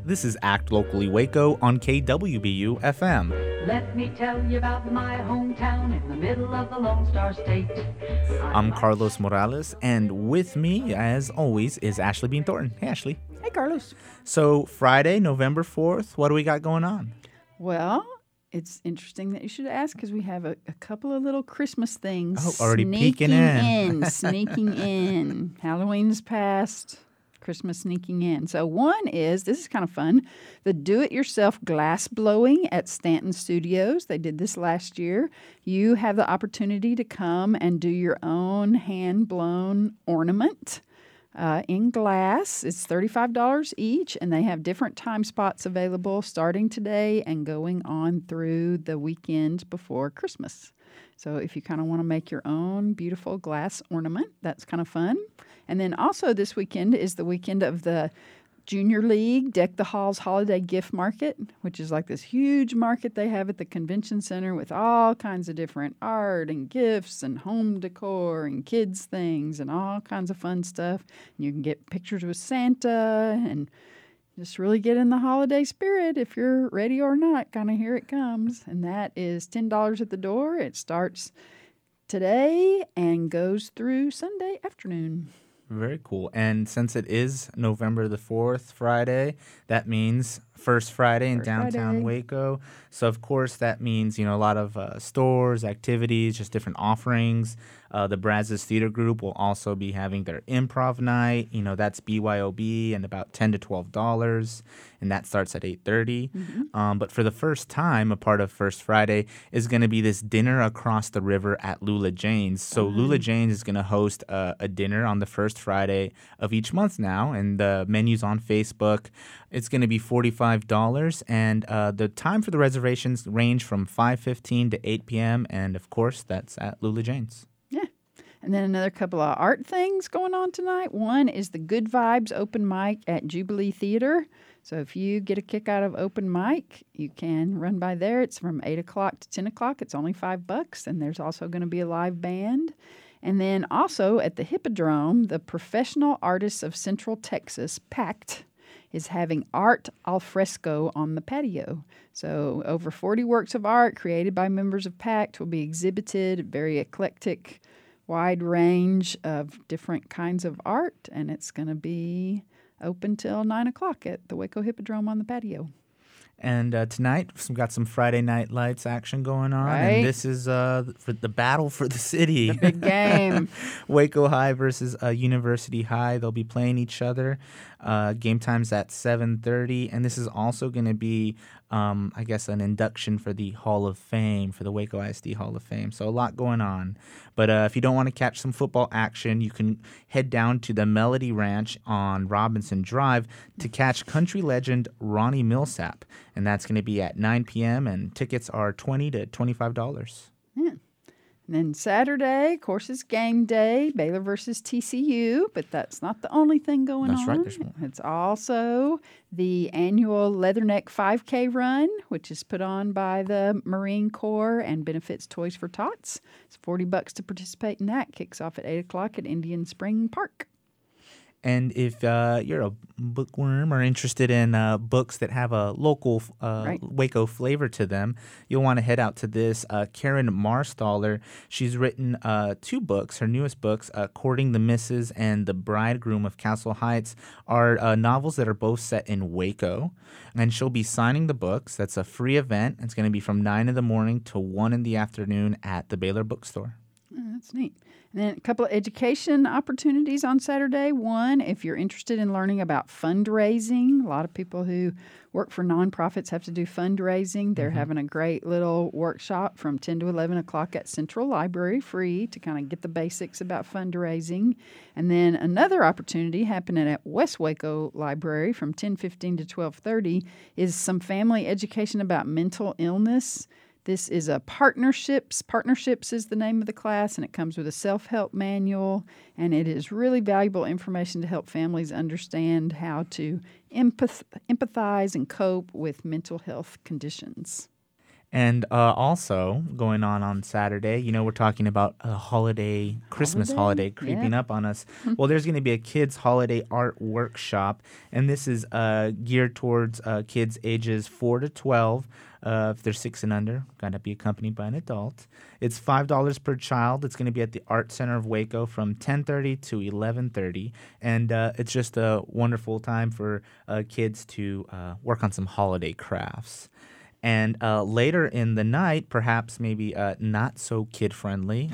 This is Act Locally Waco on KWBU FM. Let me tell you about my hometown in the middle of the Lone Star State. I'm Carlos Morales, and with me, as always, is Ashley Bean Thornton. Hey, Ashley. Hey, Carlos. So, Friday, November 4th, what do we got going on? Well, it's interesting that you should ask because we have a couple of little Christmas things. Oh, already peeking in. Sneaking in. Halloween's past. Christmas sneaking in. So one is, this is kind of fun, the do-it-yourself glass blowing at Stanton Studios. They did this last year. You have the opportunity to come and do your own hand-blown ornament in glass. It's $35 each, and they have different time spots available starting today and going on through the weekend before Christmas. So if you kind of want to make your own beautiful glass ornament, that's kind of fun. And then also this weekend is the weekend of the Junior League Deck the Halls Holiday Gift Market, which is like this huge market they have at the convention center with all kinds of different art and gifts and home decor and kids things and all kinds of fun stuff. And you can get pictures with Santa and just really get in the holiday spirit if you're ready or not. Kind of here it comes. And that is $10 at the door. It starts today and goes through Sunday afternoon. Very cool. And since it is November the 4th, Friday, that means First Friday in downtown Waco. So, of course, that means, a lot of stores, activities, just different offerings. The Brazos Theater Group will also be having their improv night. That's BYOB and about $10 to $12, and that starts at 8:30. Mm-hmm. But for the first time, a part of First Friday is going to be this dinner across the river at Lula Jane's. So Lula Jane's is going to host a dinner on the first Friday of each month now, and the menu's on Facebook. It's going to be $45, and the time for the reservations range from 5:15 to 8 p.m., and, of course, that's at Lula Jane's. Yeah. And then another couple of art things going on tonight. One is the Good Vibes open mic at Jubilee Theater. So if you get a kick out of open mic, you can run by there. It's from 8 o'clock to 10 o'clock. It's only $5, and there's also going to be a live band. And then also at the Hippodrome, the Professional Artists of Central Texas, PACT, is having art al fresco on the patio. So over 40 works of art created by members of PACT will be exhibited, very eclectic, wide range of different kinds of art, and it's going to be open till 9 o'clock at the Waco Hippodrome on the patio. And tonight, we've got some Friday Night Lights action going on. Right. And this is for the battle for the city. The big game. Waco High versus University High. They'll be playing each other. Game time's at 7:30. And this is also going to be, an induction for the Hall of Fame, for the Waco ISD Hall of Fame. So a lot going on. But if you don't want to catch some football action, you can head down to the Melody Ranch on Robinson Drive to catch country legend Ronnie Millsap. And that's going to be at 9 p.m., and tickets are $20 to $25. Yeah. And then Saturday, of course, is game day, Baylor versus TCU, but that's not the only thing going on. That's right, there's more. It's also the annual Leatherneck 5K run, which is put on by the Marine Corps and benefits Toys for Tots. It's $40 to participate in that. Kicks off at 8 o'clock at Indian Spring Park. And if you're a bookworm or interested in books that have a local Waco flavor to them, you'll want to head out to this. Karen Marstaller, she's written 2 books. Her newest books, Courting the Misses and The Bridegroom of Castle Heights, are novels that are both set in Waco. And she'll be signing the books. That's a free event. It's going to be from 9 in the morning to 1 in the afternoon at the Baylor Bookstore. Oh, that's neat. And then a couple of education opportunities on Saturday. One, if you're interested in learning about fundraising, a lot of people who work for nonprofits have to do fundraising. They're having a great little workshop from 10 to 11 o'clock at Central Library, free to kind of get the basics about fundraising. And then another opportunity happening at West Waco Library from 10:15 to 12:30 is some family education about mental illness. This is a Partnerships. Partnerships is the name of the class, and it comes with a self-help manual, and it is really valuable information to help families understand how to empathize and cope with mental health conditions. And also going on Saturday, we're talking about a holiday, Christmas holiday creeping up on us. Well, there's going to be a kids' holiday art workshop, and this is geared towards kids ages 4 to 12. If they're 6 and under, got to be accompanied by an adult. It's $5 per child. It's going to be at the Art Center of Waco from 10:30 to 11:30, and it's just a wonderful time for kids to work on some holiday crafts. And later in the night, perhaps maybe not so kid-friendly,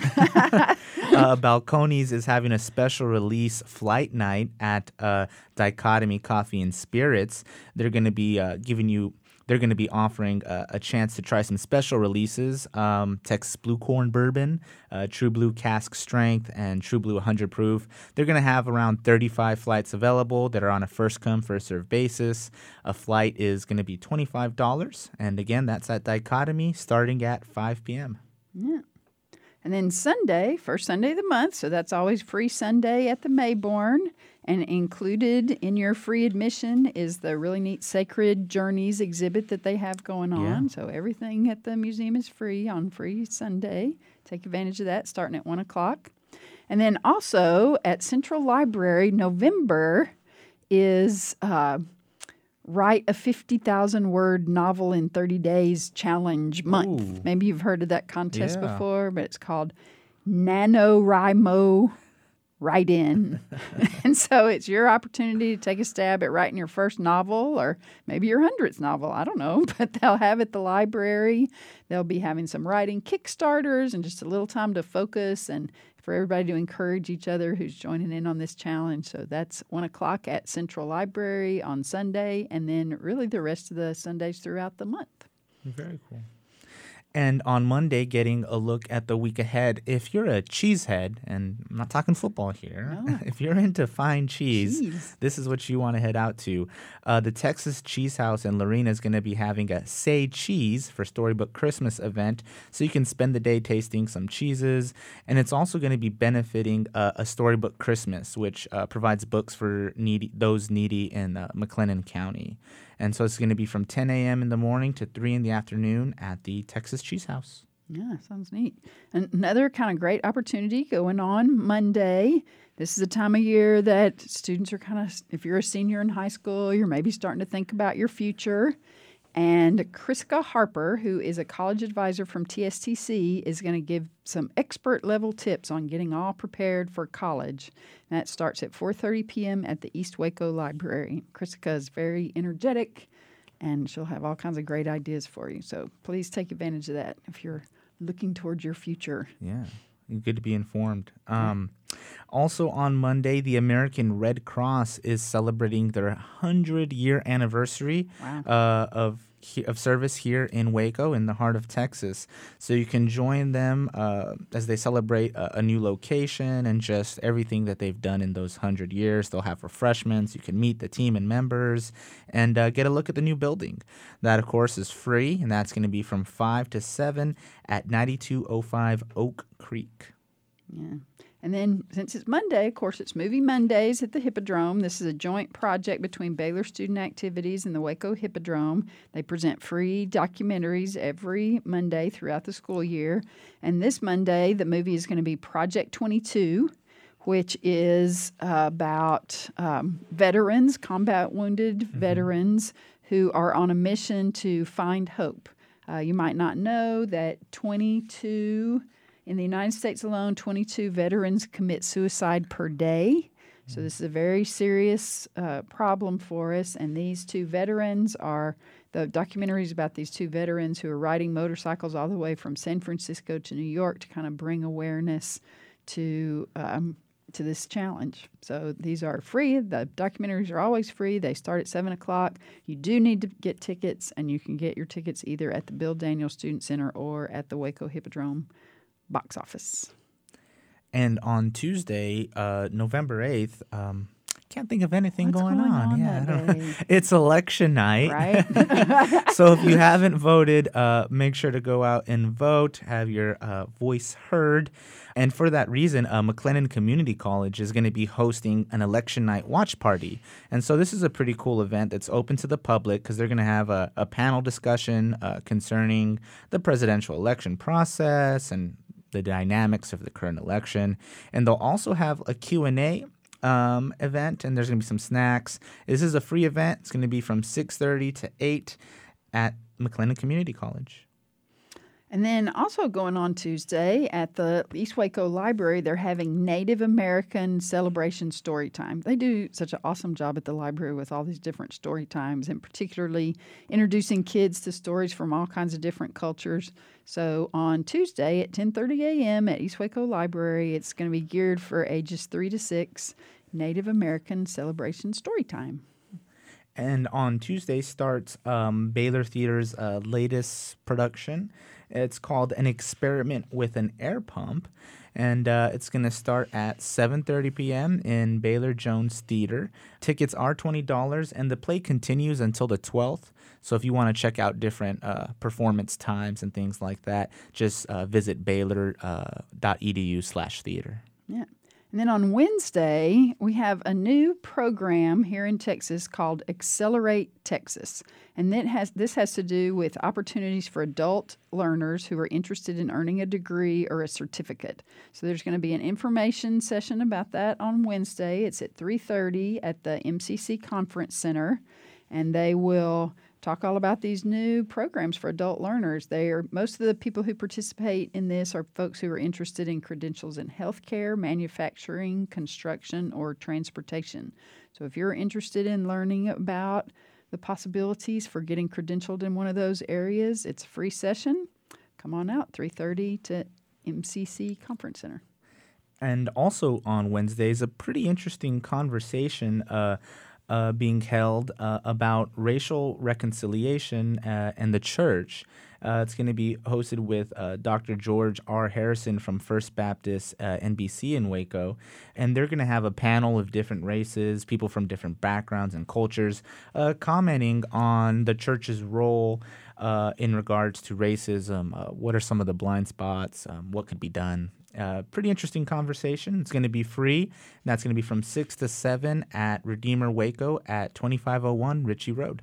Balcones is having a special release flight night at Dichotomy Coffee and Spirits. They're going to be They're going to be offering a chance to try some special releases, Texas Blue Corn Bourbon, True Blue Cask Strength, and True Blue 100 Proof. They're going to have around 35 flights available that are on a first-come, first-served basis. A flight is going to be $25, and again, that's at Dichotomy starting at 5 p.m. Yeah. And then Sunday, first Sunday of the month, so that's always free Sunday at the Mayborn. And included in your free admission is the really neat Sacred Journeys exhibit that they have going on. Yeah. So everything at the museum is free on free Sunday. Take advantage of that starting at 1 o'clock. And then also at Central Library, November is Write a 50,000-word novel in 30 days challenge month. Ooh. Maybe you've heard of that contest Yeah. before, but it's called NaNoWriMo Write In. And so it's your opportunity to take a stab at writing your first novel or maybe your 100th novel. I don't know, but they'll have at the library. They'll be having some writing Kickstarters and just a little time to focus and for everybody to encourage each other who's joining in on this challenge. So that's 1 o'clock at Central Library on Sunday and then really the rest of the Sundays throughout the month. Very cool. And on Monday, getting a look at the week ahead. If you're a cheesehead, and I'm not talking football here, No. if you're into fine cheese, Cheese. this is what you want to head out to. The Texas Cheese House in Lorena is going to be having a Say Cheese for Storybook Christmas event, so you can spend the day tasting some cheeses. And it's also going to be benefiting a Storybook Christmas, which provides books for those needy in McLennan County. And so it's going to be from 10 a.m. in the morning to 3 in the afternoon at the Texas Cheese House. Yeah, sounds neat. And another kind of great opportunity going on Monday. This is a time of year that students are kind of, if you're a senior in high school, you're maybe starting to think about your future. And Kriska Harper, who is a college advisor from TSTC, is going to give some expert-level tips on getting all prepared for college. And that starts at 4:30 p.m. at the East Waco Library. Kriska is very energetic, and she'll have all kinds of great ideas for you. So please take advantage of that if you're looking towards your future. Yeah, good to be informed. Also on Monday, the American Red Cross is celebrating their 100-year anniversary of service here in Waco in the heart of Texas. So you can join them as they celebrate a new location and just everything that they've done in those 100 years. They'll have refreshments. You can meet the team and members and get a look at the new building. That, of course, is free, and that's going to be from 5 to 7 at 9205 Oak Creek. Yeah. And then since it's Monday, of course, it's Movie Mondays at the Hippodrome. This is a joint project between Baylor Student Activities and the Waco Hippodrome. They present free documentaries every Monday throughout the school year. And this Monday, the movie is going to be Project 22, which is about veterans, combat wounded veterans who are on a mission to find hope. You might not know that in the United States alone, 22 veterans commit suicide per day. So this is a very serious problem for us. And these two veterans the documentaries about these two veterans who are riding motorcycles all the way from San Francisco to New York to kind of bring awareness to this challenge. So these are free. The documentaries are always free. They start at 7 o'clock. You do need to get tickets, and you can get your tickets either at the Bill Daniel Student Center or at the Waco Hippodrome box office. And on Tuesday, November 8th, can't think of anything What's going on. Yeah, that day? It's election night. Right? So if you haven't voted, make sure to go out and vote, have your voice heard. And for that reason, McLennan Community College is going to be hosting an election night watch party. And so this is a pretty cool event that's open to the public because they're going to have a panel discussion concerning the presidential election process and the dynamics of the current election. And they'll also have a Q&A event, and there's going to be some snacks. This is a free event. It's going to be from 6:30 to 8 at McLennan Community College. And then also going on Tuesday at the East Waco Library, they're having Native American Celebration Story Time. They do such an awesome job at the library with all these different story times, and particularly introducing kids to stories from all kinds of different cultures. So on Tuesday at 10:30 a.m. at East Waco Library, it's going to be geared for ages 3 to 6, Native American Celebration Story Time. And on Tuesday starts Baylor Theater's latest production. It's called An Experiment with an Air Pump, and it's going to start at 7:30 p.m. in Baylor Jones Theater. Tickets are $20, and the play continues until the 12th. So if you want to check out different performance times and things like that, just visit baylor.edu/theater. Yeah. And then on Wednesday, we have a new program here in Texas called Accelerate Texas. And this has to do with opportunities for adult learners who are interested in earning a degree or a certificate. So there's going to be an information session about that on Wednesday. It's at 3:30 at the MCC Conference Center. And they will talk all about these new programs for adult learners. Most of the people who participate in this are folks who are interested in credentials in healthcare, manufacturing, construction, or transportation. So if you're interested in learning about the possibilities for getting credentialed in one of those areas, it's a free session. Come on out, 3:30 to MCC Conference Center. And also on Wednesdays, a pretty interesting conversation being held about racial reconciliation and the church. It's going to be hosted with Dr. George R. Harrison from First Baptist NBC in Waco. And they're going to have a panel of different races, people from different backgrounds and cultures, commenting on the church's role in regards to racism. What are some of the blind spots? What could be done? Pretty interesting conversation. It's going to be free. And that's going to be from 6 to 7 at Redeemer Waco at 2501 Ritchie Road.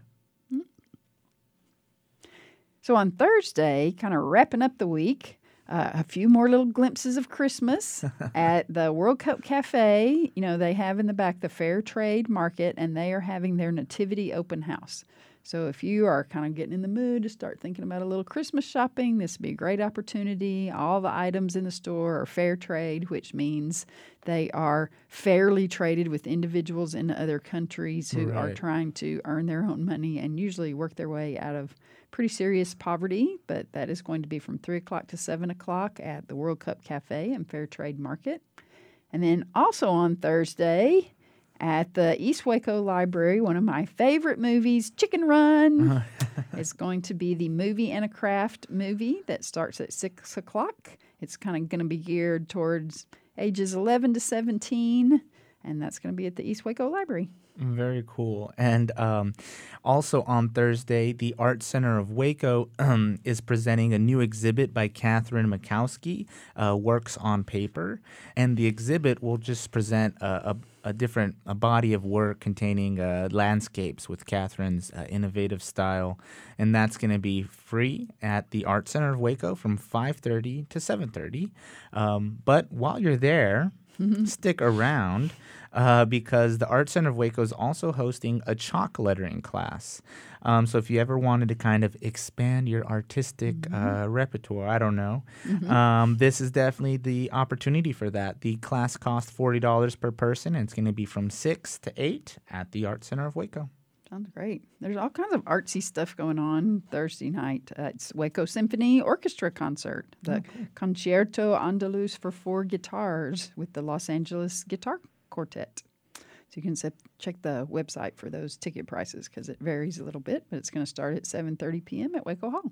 So on Thursday, kind of wrapping up the week, a few more little glimpses of Christmas at the World Cup Cafe. You know, they have in the back the Fair Trade Market, and they are having their Nativity Open House. So if you are kind of getting in the mood to start thinking about a little Christmas shopping, this would be a great opportunity. All the items in the store are fair trade, which means they are fairly traded with individuals in other countries who are trying to earn their own money and usually work their way out of pretty serious poverty. But that is going to be from 3 o'clock to 7 o'clock at the World Cup Cafe and Fair Trade Market. And then also on Thursday, at the East Waco Library, one of my favorite movies, Chicken Run, is going to be the Movie and a Craft movie that starts at 6 o'clock. It's kind of going to be geared towards ages 11 to 17, and that's going to be at the East Waco Library. Very cool. And also on Thursday, the Art Center of Waco is presenting a new exhibit by Catherine Makowski, Works on Paper. And the exhibit will just present a body of work containing landscapes with Catherine's innovative style. And that's going to be free at the Art Center of Waco from 5:30 to 7:30. But while you're there, stick around because the Art Center of Waco is also hosting a chalk lettering class. So if you ever wanted to kind of expand your artistic repertoire, I don't know, this is definitely the opportunity for that. The class costs $40 per person, and it's going to be from 6 to 8 at the Art Center of Waco. Sounds great. There's all kinds of artsy stuff going on Thursday night. It's Waco Symphony Orchestra concert, the Concierto Andaluz for 4 guitars with the Los Angeles Guitar Quartet. So you can check the website for those ticket prices because it varies a little bit, but it's going to start at 7:30 p.m. at Waco Hall.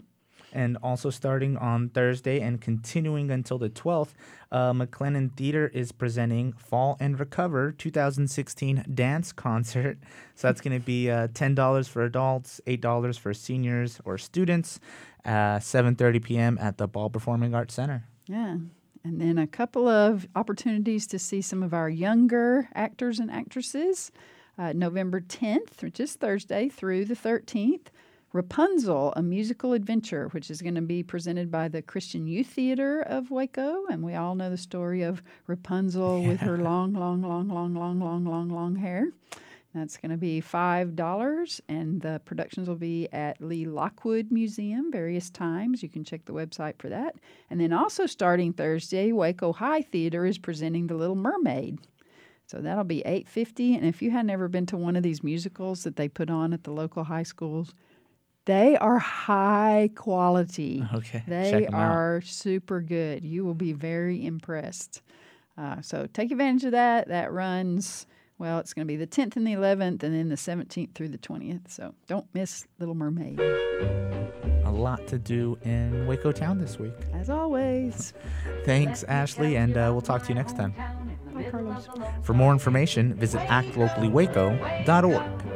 And also starting on Thursday and continuing until the 12th, McLennan Theater is presenting Fall and Recover 2016 Dance Concert. So that's going to be $10 for adults, $8 for seniors or students, 7:30 p.m. at the Ball Performing Arts Center. Yeah. And then a couple of opportunities to see some of our younger actors and actresses. November 10th, which is Thursday, through the 13th. Rapunzel, a musical adventure, which is going to be presented by the Christian Youth Theater of Waco. And we all know the story of Rapunzel with her long hair. That's going to be $5, and the productions will be at Lee Lockwood Museum various times. You can check the website for that. And then also starting Thursday, Waco High Theater is presenting The Little Mermaid. So that'll be $8.50. And if you had never been to one of these musicals that they put on at the local high schools, they are high quality. Okay, they are super good. You will be very impressed. So take advantage of that. That runs, well, it's going to be the 10th and the 11th, and then the 17th through the 20th. So don't miss Little Mermaid. A lot to do in Waco Town this week. As always. Thanks, Ashley, and we'll talk to you next time. Bye, Carlos. For more information, visit actlocallywaco.org.